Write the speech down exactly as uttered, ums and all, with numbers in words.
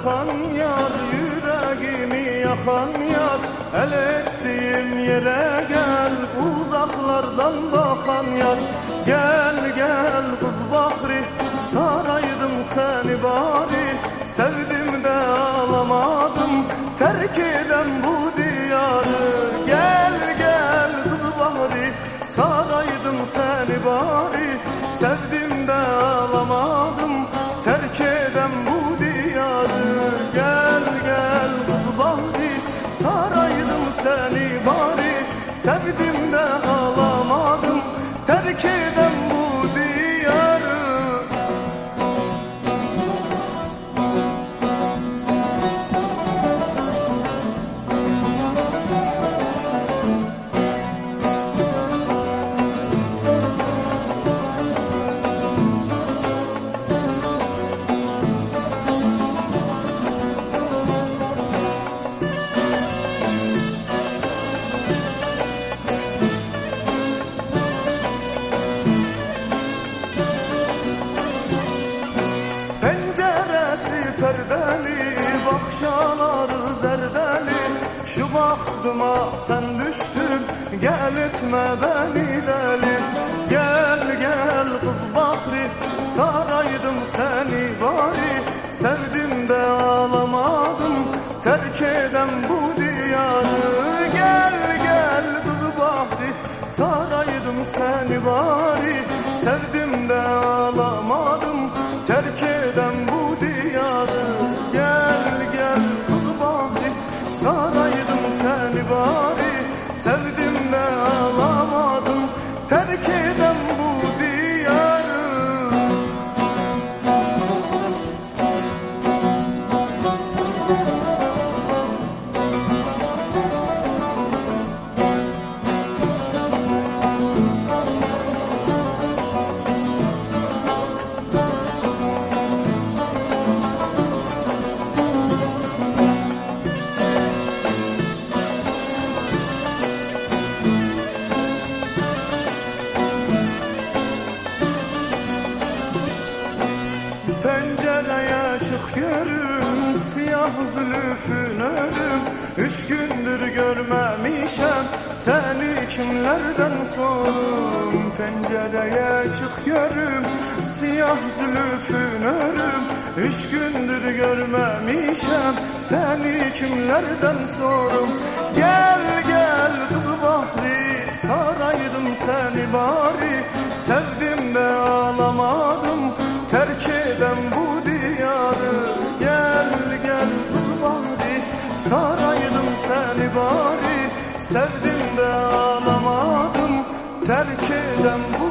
bakan yar, yüreğimi yakan yar. El ettiğim yere gel, uzaklardan bakan yar. Gel gel kız Bahri, saraydım seni bari. Sevdim de ağlamadım, terk eden bu diyarı. Gel gel kız Bahri, saraydım seni bari. Sevdim de ağlamadım, terk eden bu diyarı. Gel gel kız Bahri, saraydım seni bari. Sevdim de ağlamadım, terk eden bu diyarı. Perdeli, bakşaları zerdeli. Şu baktıma sen düştün, gel etme beni deli. Gel gel kız Bahri, saraydım seni bari. Sevdim de ağlamadım, terk eden bu diyarı. Gel gel kız Bahri, saraydım seni bari. Sevdim de ağlamadım, terk eden bu diyarı. Gel gel kız Bahri, saraydım seni bari. Sevdim de ağlamadım, terk eden bu diyarı. Pencereye çık görüm, siyah zülüfün ölüm. Üç gündür görmemişem seni, kimlerden sorum. Pencereye çık görüm, siyah zülüfün ölüm. Üç gündür görmemişem seni, kimlerden sorum. Gel gel kız Bahri, saraydım seni bari. Sevdim de ağlamadım, terk eden bu diyarı. Gel gel kız Bahri, saraydım seni bari. Sevdim de ağlamadım, terk eden bu